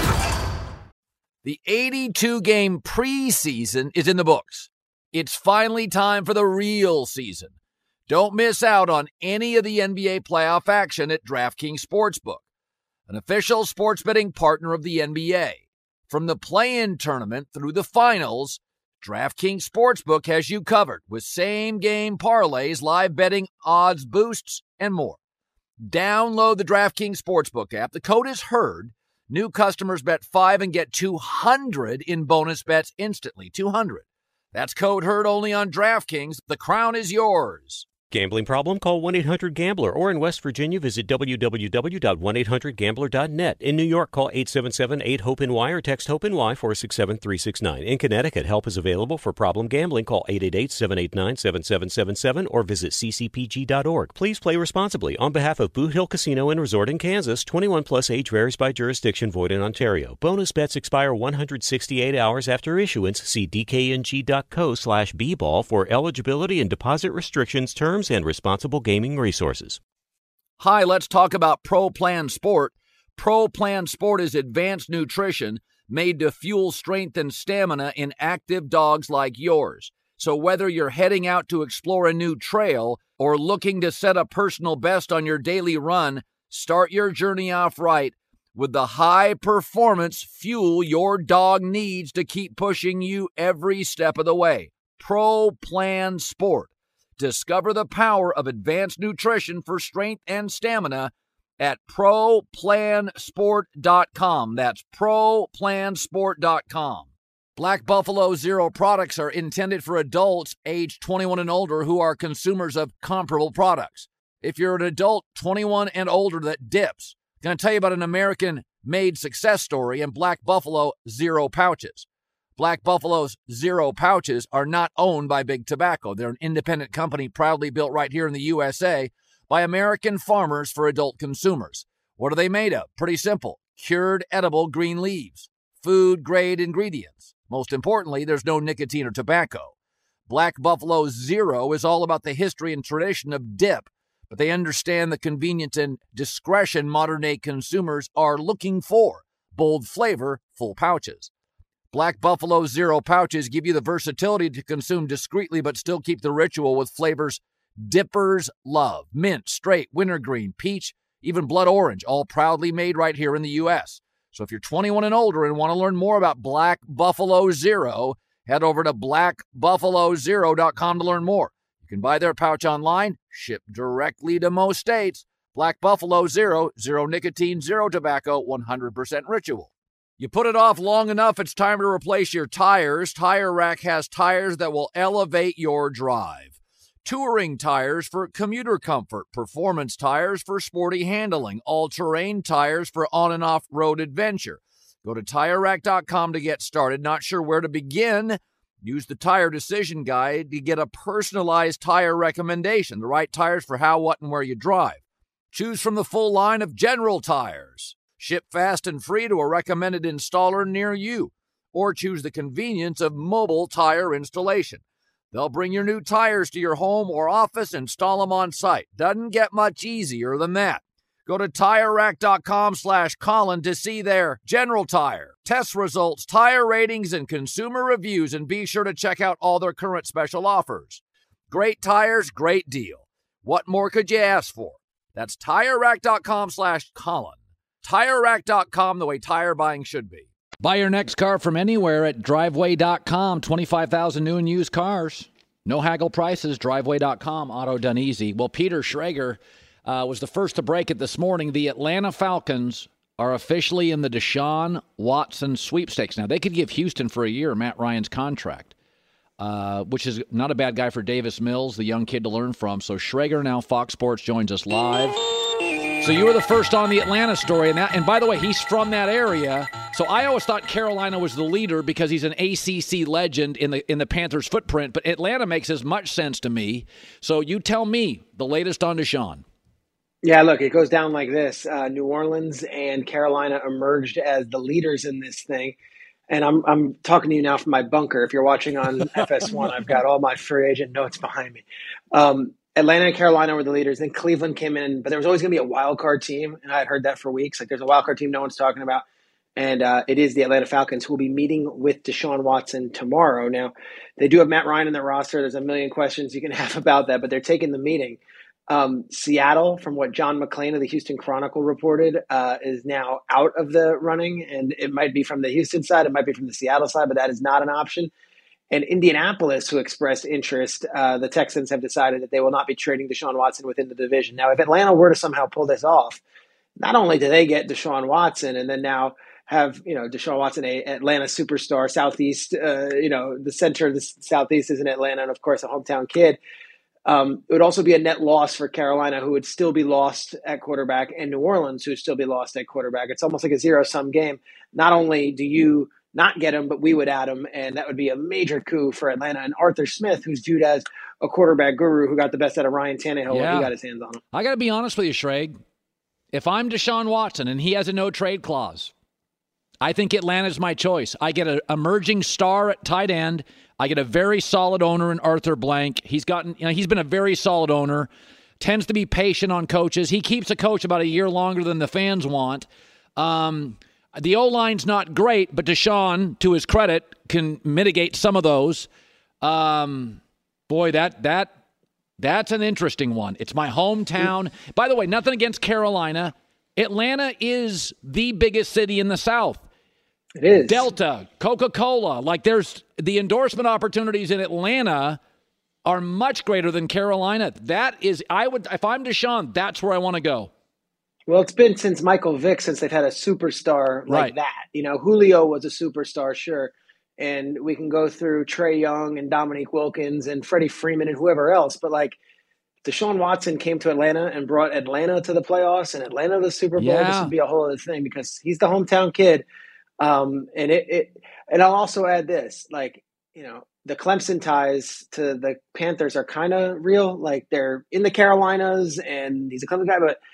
The eighty-two game preseason is in the books. It's finally time for the real season. Don't miss out on any of the N B A playoff action at DraftKings Sportsbook, an official sports betting partner of the N B A. From the play-in tournament through the finals, DraftKings Sportsbook has you covered with same-game parlays, live betting, odds boosts, and more. Download the DraftKings Sportsbook app. The code is HERD. New customers bet five and get two hundred in bonus bets instantly. two hundred. That's code HERD only on DraftKings. The crown is yours. Gambling problem? Call one eight hundred gambler, or in West Virginia, visit w w w dot one eight hundred gambler dot net. In New York, call eight seven seven eight hope N Y or text HOPE-NY four six seven three six nine. In Connecticut, help is available for problem gambling. Call eight eight eight seven eight nine seven seven seven seven or visit c c p g dot org. Please play responsibly. On behalf of Boot Hill Casino and Resort in Kansas, twenty-one plus age varies by jurisdiction, void in Ontario. Bonus bets expire one hundred sixty-eight hours after issuance. See d k n g dot co slash b ball for eligibility and deposit restrictions, terms, and responsible gaming resources. Hi, let's talk about Pro Plan Sport. Pro Plan Sport is advanced nutrition made to fuel strength and stamina in active dogs like yours. So whether you're heading out to explore a new trail or looking to set a personal best on your daily run, start your journey off right with the high-performance fuel your dog needs to keep pushing you every step of the way. Pro Plan Sport. Discover the power of advanced nutrition for strength and stamina at pro plan sport dot com. That's pro plan sport dot com. Black Buffalo Zero products are intended for adults age twenty-one and older who are consumers of comparable products. If you're an adult twenty-one and older that dips, I'm going to tell you about an American-made success story in Black Buffalo Zero pouches. Black Buffalo's Zero pouches are not owned by Big Tobacco. They're an independent company proudly built right here in the U S A by American farmers for adult consumers. What are they made of? Pretty simple. Cured edible green leaves. Food-grade ingredients. Most importantly, there's no nicotine or tobacco. Black Buffalo Zero is all about the history and tradition of dip, but they understand the convenience and discretion modern-day consumers are looking for. Bold flavor, full pouches. Black Buffalo Zero pouches give you the versatility to consume discreetly but still keep the ritual with flavors dippers love. Mint, straight, wintergreen, peach, even blood orange, all proudly made right here in the U S. So if you're twenty-one and older and want to learn more about Black Buffalo Zero, head over to black buffalo zero dot com to learn more. You can buy their pouch online, shipped directly to most states. Black Buffalo Zero, zero nicotine, zero tobacco, one hundred percent ritual. You put it off long enough, it's time to replace your tires. Tire Rack has tires that will elevate your drive. Touring tires for commuter comfort, performance tires for sporty handling, all-terrain tires for on- and off-road adventure. Go to tire rack dot com to get started. Not sure where to begin? Use the Tire Decision Guide to get a personalized tire recommendation, the right tires for how, what, and where you drive. Choose from the full line of General Tires. Ship fast and free to a recommended installer near you, or choose the convenience of mobile tire installation. They'll bring your new tires to your home or office, install them on site. Doesn't get much easier than that. Go to tire rack dot com slash Colin to see their General Tire, test results, tire ratings, and consumer reviews, and be sure to check out all their current special offers. Great tires, great deal. What more could you ask for? That's TireRack.com slash Colin. Tire Rack dot com, the way tire buying should be. Buy your next car from anywhere at Driveway dot com. twenty-five thousand new and used cars. No haggle prices. Driveway dot com. Auto done easy. Well, Peter Schrager uh, was the first to break it this morning. The Atlanta Falcons are officially in the Deshaun Watson sweepstakes. Now, they could give Houston for a year Matt Ryan's contract, uh, which is not a bad guy for Davis Mills, the young kid to learn from. So Schrager now, Fox Sports, joins us live. So you were the first on the Atlanta story. And, that, and by the way, he's from that area. So I always thought Carolina was the leader because he's an A C C legend in the in the Panthers' footprint. But Atlanta makes as much sense to me. So you tell me the latest on Deshaun. Yeah, look, it goes down like this. Uh, New Orleans and Carolina emerged as the leaders in this thing. And I'm I'm talking to you now from my bunker. If you're watching on F S one, I've got all my free agent notes behind me. Um, Atlanta and Carolina were the leaders. Then Cleveland came in, but there was always going to be a wild card team. And I had heard that for weeks. Like, there's a wild card team no one's talking about. And uh, it is the Atlanta Falcons, who will be meeting with Deshaun Watson tomorrow. Now, they do have Matt Ryan in their roster. There's a million questions you can have about that, but they're taking the meeting. Um, Seattle, from what John McClain of the Houston Chronicle reported, uh, is now out of the running. And it might be from the Houston side. It might be from the Seattle side, but that is not an option. And Indianapolis, who expressed interest, uh, the Texans have decided that they will not be trading Deshaun Watson within the division. Now, if Atlanta were to somehow pull this off, not only do they get Deshaun Watson and then now have, you know, Deshaun Watson, a Atlanta superstar, Southeast, uh, you know, the center of the Southeast is in Atlanta, and of course a hometown kid. Um, it would also be a net loss for Carolina, who would still be lost at quarterback, and New Orleans, who would still be lost at quarterback. It's almost like a zero-sum game. Not only do you not get him, but we would add him, and that would be a major coup for Atlanta. And Arthur Smith, who's viewed as a quarterback guru who got the best out of Ryan Tannehill yeah. when he got his hands on him. I got to be honest with you, Schrag. If I'm Deshaun Watson and he has a no-trade clause, I think Atlanta's my choice. I get an emerging star at tight end. I get a very solid owner in Arthur Blank. He's gotten, you know, he's been a very solid owner. Tends to be patient on coaches. He keeps a coach about a year longer than the fans want. Um, the O-line's not great, but Deshaun, to his credit, can mitigate some of those. Um, boy, that that that's an interesting one. It's my hometown. By the way, nothing against Carolina. Atlanta is the biggest city in the South. It is. Delta, Coca-Cola. Like, there's the endorsement opportunities in Atlanta are much greater than Carolina. That is, I would, if I'm Deshaun, that's where I want to go. Well, it's been since Michael Vick since they've had a superstar like right. that. You know, Julio was a superstar, sure. And we can go through Trae Young and Dominique Wilkins and Freddie Freeman and whoever else. But, like, Deshaun Watson came to Atlanta and brought Atlanta to the playoffs and Atlanta to the Super Bowl. Yeah. This would be a whole other thing because he's the hometown kid. Um, and it, it, and I'll also add this, like, you know, the Clemson ties to the Panthers are kind of real. Like, they're in the Carolinas and he's a Clemson guy, but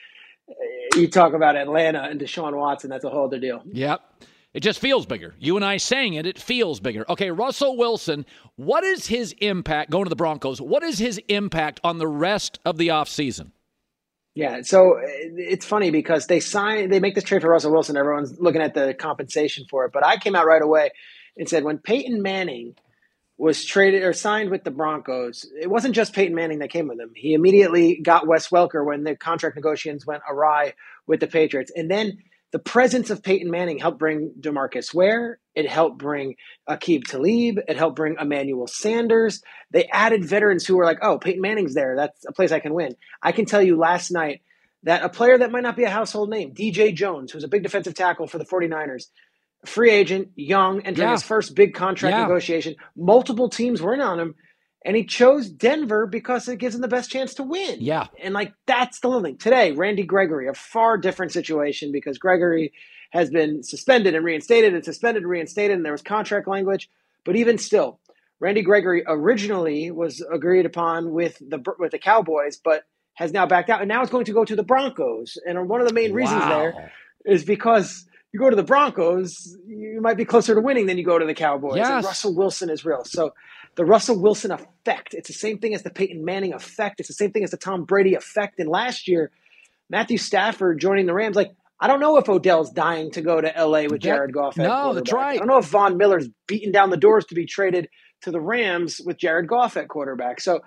you talk about Atlanta and Deshaun Watson, that's a whole other deal. Yep. It just feels bigger. You and I saying it, it feels bigger. Okay, Russell Wilson, what is his impact, going to the Broncos, what is his impact on the rest of the offseason? Yeah, so it's funny because they sign, they make this trade for Russell Wilson. Everyone's looking at the compensation for it. But I came out right away and said when Peyton Manning was traded or signed with the Broncos, it wasn't just Peyton Manning that came with him. He immediately got Wes Welker when the contract negotiations went awry with the Patriots. And then the presence of Peyton Manning helped bring DeMarcus Ware. It helped bring Aqib Talib. It helped bring Emmanuel Sanders. They added veterans who were like, oh, Peyton Manning's there. That's a place I can win. I can tell you last night that a player that might not be a household name, D J Jones, who's a big defensive tackle for the 49ers, free agent, young, entering yeah. his first big contract yeah. negotiation. Multiple teams were in on him. And he chose Denver because it gives him the best chance to win. Yeah. And, like, that's the little thing. Today, Randy Gregory, a far different situation because Gregory has been suspended and reinstated and suspended and reinstated, and there was contract language. But even still, Randy Gregory originally was agreed upon with the with the Cowboys, but has now backed out. And now it's going to go to the Broncos. And one of the main reasons wow. there is because you go to the Broncos, you might be closer to winning than you go to the Cowboys. Yes. And Russell Wilson is real. So the Russell Wilson effect, it's the same thing as the Peyton Manning effect. It's the same thing as the Tom Brady effect. And last year, Matthew Stafford joining the Rams, like, I don't know if Odell's dying to go to L A with Jared Goff. At no, that's right. I don't know if Von Miller's beating down the doors to be traded to the Rams with Jared Goff at quarterback. So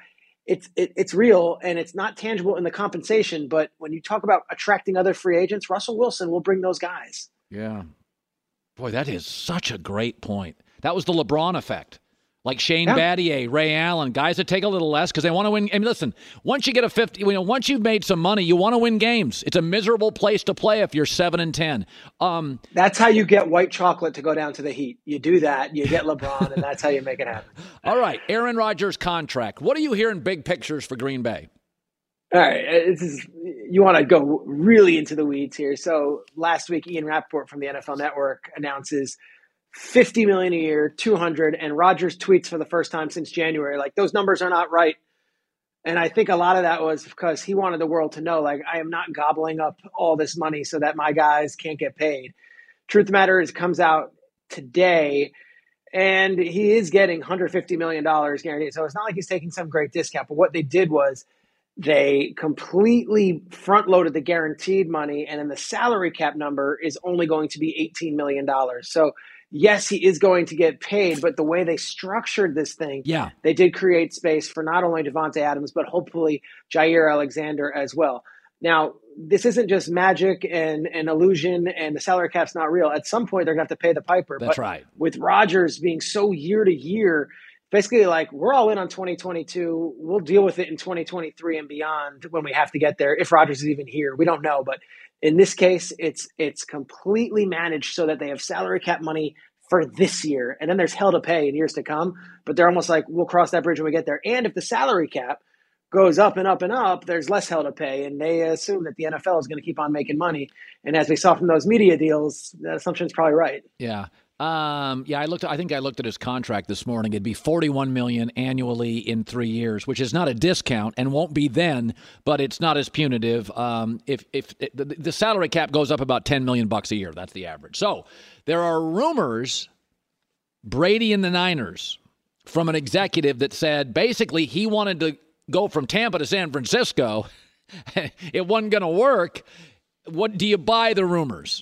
it's it, it's real and it's not tangible in the compensation. But when you talk about attracting other free agents, Russell Wilson will bring those guys. Yeah. Boy, that is such a great point. That was the LeBron effect. Like Shane yeah. Battier, Ray Allen, guys that take a little less because they want to win. I mean, listen, once you get a fifty, you know, once you've made some money, you want to win games. It's a miserable place to play if you're seven and ten. Um, that's how you get white chocolate to go down to the Heat. You do that, you get LeBron, and that's how you make it happen. All right, Aaron Rodgers' contract. What are you hearing big pictures for Green Bay? All right, this is, you want to go really into the weeds here. So last week, Ian Rappaport from the N F L Network announces fifty million dollars a year, two hundred, and Rodgers tweets for the first time since January, like, those numbers are not right. And I think a lot of that was because he wanted the world to know, like, I am not gobbling up all this money so that my guys can't get paid. Truth of the matter is, comes out today, and he is getting one hundred fifty million dollars guaranteed. So it's not like he's taking some great discount, but what they did was they completely front-loaded the guaranteed money, and then the salary cap number is only going to be eighteen million dollars. So yes, he is going to get paid, but the way they structured this thing, yeah. they did create space for not only Devontae Adams, but hopefully Jair Alexander as well. Now, this isn't just magic and an illusion, and the salary cap's not real. At some point, they're going to have to pay the piper. That's but right. With Rodgers being so year to year, basically like, we're all in on twenty twenty-two. We'll deal with it in twenty twenty-three and beyond when we have to get there, if Rodgers is even here. We don't know, but in this case, it's it's completely managed so that they have salary cap money for this year, and then there's hell to pay in years to come. But they're almost like, we'll cross that bridge when we get there. And if the salary cap goes up and up and up, there's less hell to pay, and they assume that the N F L is going to keep on making money. And as we saw from those media deals, that assumption is probably right. Yeah. Um, yeah, I looked. I think I looked at his contract this morning. It'd be forty-one million dollars annually in three years, which is not a discount and won't be then, but it's not as punitive. Um, if if the, the salary cap goes up about ten million bucks a year, that's the average. So there are rumors, Brady and the Niners, from an executive that said basically he wanted to go from Tampa to San Francisco. It wasn't going to work. What do you buy the rumors?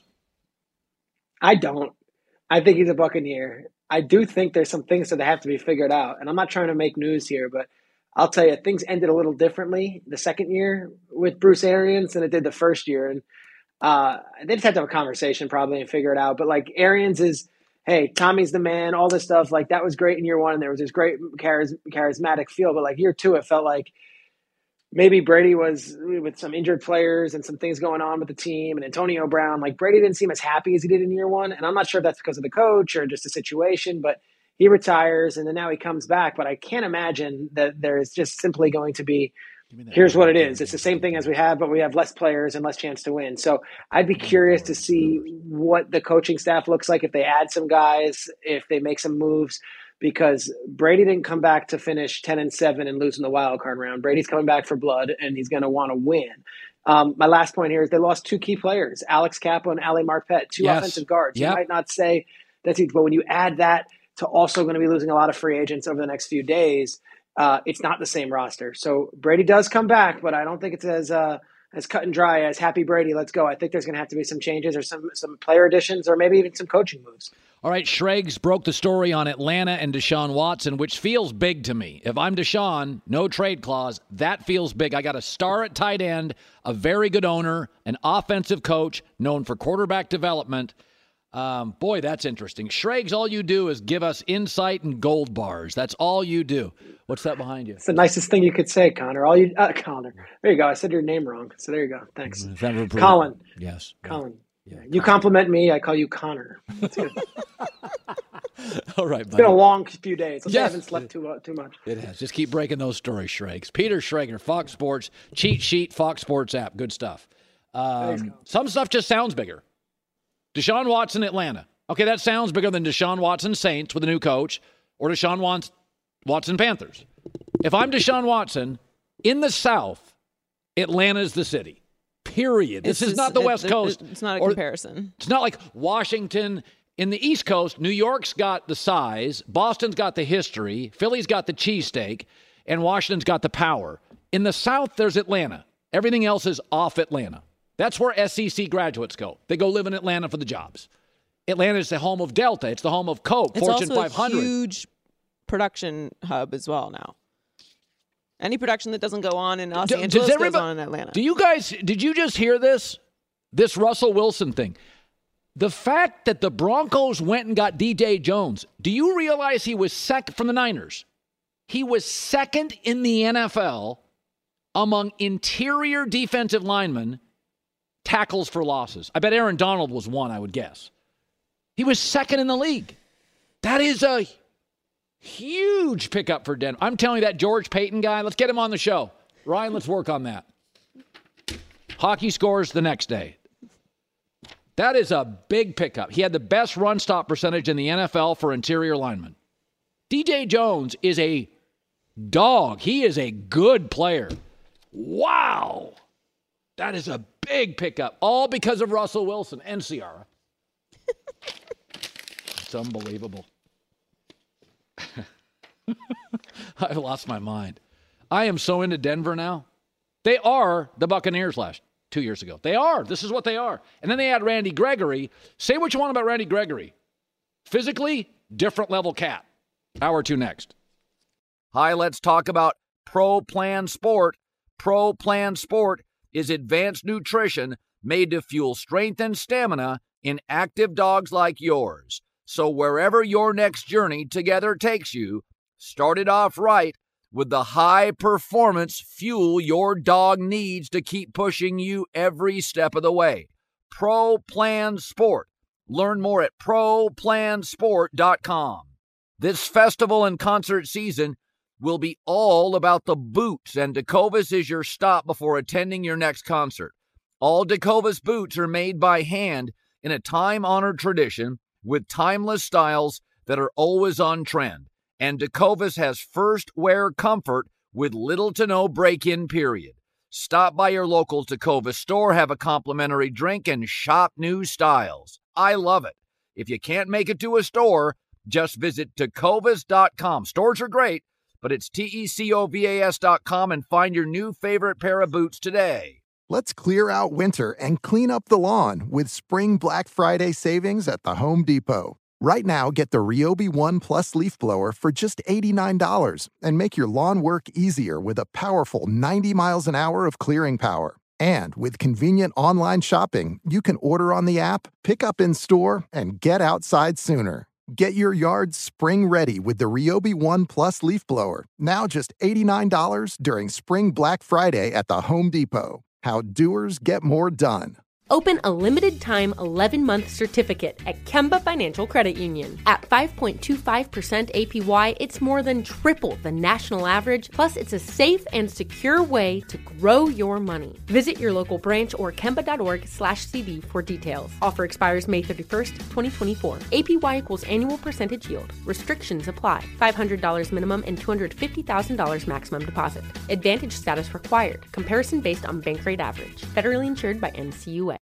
I don't. I think he's a Buccaneer. I do think there's some things that have to be figured out. And I'm not trying to make news here, but I'll tell you, things ended a little differently the second year with Bruce Arians than it did the first year. And uh, they just have to have a conversation probably and figure it out. But like, Arians is, hey, Tommy's the man, all this stuff. Like, that was great in year one, and there was this great charis- charismatic feel. But like year two, it felt like maybe Brady was with some injured players and some things going on with the team, and Antonio Brown. Like, Brady didn't seem as happy as he did in year one. And I'm not sure if that's because of the coach or just the situation, but he retires and then now he comes back. But I can't imagine that there's just simply going to be, here's what it is. It's the same thing as we have, but we have less players and less chance to win. So I'd be curious to see what the coaching staff looks like, if they add some guys, if they make some moves. Because Brady didn't come back to finish ten and seven and lose in the wild card round. Brady's coming back for blood, and he's going to want to win. Um, my last point here is they lost two key players, Alex Cappa and Ali Marpet, two yes. offensive guards. Yep. You might not say that's easy, but when you add that to also going to be losing a lot of free agents over the next few days, uh, it's not the same roster. So Brady does come back, but I don't think it's as uh, as cut and dry as happy Brady, let's go. I think there's going to have to be some changes or some some player additions or maybe even some coaching moves. All right, Schrags broke the story on Atlanta and Deshaun Watson, which feels big to me. If I'm Deshaun, no trade clause, that feels big. I got a star at tight end, a very good owner, an offensive coach known for quarterback development. Um, boy, that's interesting. Schrags, all you do is give us insight and gold bars. That's all you do. What's that behind you? It's the nicest thing you could say, Connor. All you, uh, Connor. There you go. I said your name wrong. So there you go. Thanks. Colin. Yes. Colin. Yeah, you compliment me, I call you Connor. That's good. All right, It's buddy. been a long few days. Yes. I haven't slept too uh, too much. It has. Just keep breaking those stories, Schrags. Peter Schrager, Fox Sports, cheat sheet, Fox Sports app. Good stuff. Um, Thanks, some stuff just sounds bigger. Deshaun Watson, Atlanta. Okay, that sounds bigger than Deshaun Watson, Saints with a new coach, or Deshaun Watson, Panthers. If I'm Deshaun Watson, in the South, Atlanta's the city. Period. This it's is not the it, West it, Coast. It's not a or, comparison. It's not like Washington. In the East Coast, New York's got the size, Boston's got the history, Philly's got the cheesesteak, and Washington's got the power. In the South, there's Atlanta. Everything else is off Atlanta. That's where S E C graduates go. They go live in Atlanta for the jobs. Atlanta is the home of Delta. It's the home of Coke, it's Fortune also five hundred. A huge production hub as well now. Any production that doesn't go on in Los Do, Angeles everybody, goes on in Atlanta. Do you guys, did you just hear this? This Russell Wilson thing. The fact that the Broncos went and got D J Jones, do you realize he was second from the Niners? He was second in the N F L among interior defensive linemen, tackles for losses. I bet Aaron Donald was one, I would guess. He was second in the league. That is a huge pickup for Denver. I'm telling you, that George Payton guy, let's get him on the show. Ryan, let's work on that. Hockey scores the next day. That is a big pickup. He had the best run stop percentage in the N F L for interior linemen. D J Jones is a dog. He is a good player. Wow. That is a big pickup. All because of Russell Wilson and Ciara. It's unbelievable. I've lost my mind. I am so into Denver now. They are the Buccaneers last two years ago. They are. This is what they are. And then they had Randy Gregory. Say what you want about Randy Gregory. Physically, different level cat. Hour two next. Hi, let's talk about Pro Plan Sport. Pro Plan Sport is advanced nutrition made to fuel strength and stamina in active dogs like yours. So wherever your next journey together takes you, start it off right with the high-performance fuel your dog needs to keep pushing you every step of the way. Pro Plan Sport. Learn more at pro plan sport dot com. This festival and concert season will be all about the boots, and Tecovas is your stop before attending your next concert. All Tecovas boots are made by hand in a time-honored tradition with timeless styles that are always on trend. And Tecovas has first wear comfort with little to no break-in period. Stop by your local Tecovas store, have a complimentary drink, and shop new styles. I love it. If you can't make it to a store, just visit tecovas dot com. Stores are great, but it's T E C O V A S dot com and find your new favorite pair of boots today. Let's clear out winter and clean up the lawn with Spring Black Friday savings at the Home Depot. Right now, get the Ryobi One Plus leaf blower for just eighty-nine dollars and make your lawn work easier with a powerful ninety miles an hour of clearing power. And with convenient online shopping, you can order on the app, pick up in store, and get outside sooner. Get your yard spring ready with the Ryobi One Plus leaf blower, now just eighty-nine dollars during Spring Black Friday at the Home Depot. How doers get more done. Open a limited-time eleven-month certificate at Kemba Financial Credit Union. At five point two five percent A P Y, it's more than triple the national average, plus it's a safe and secure way to grow your money. Visit your local branch or kemba.org slash CD for details. Offer expires May thirty-first, twenty twenty-four. A P Y equals annual percentage yield. Restrictions apply. five hundred dollars minimum and two hundred fifty thousand dollars maximum deposit. Advantage status required. Comparison based on bank rate average. Federally insured by N C U A.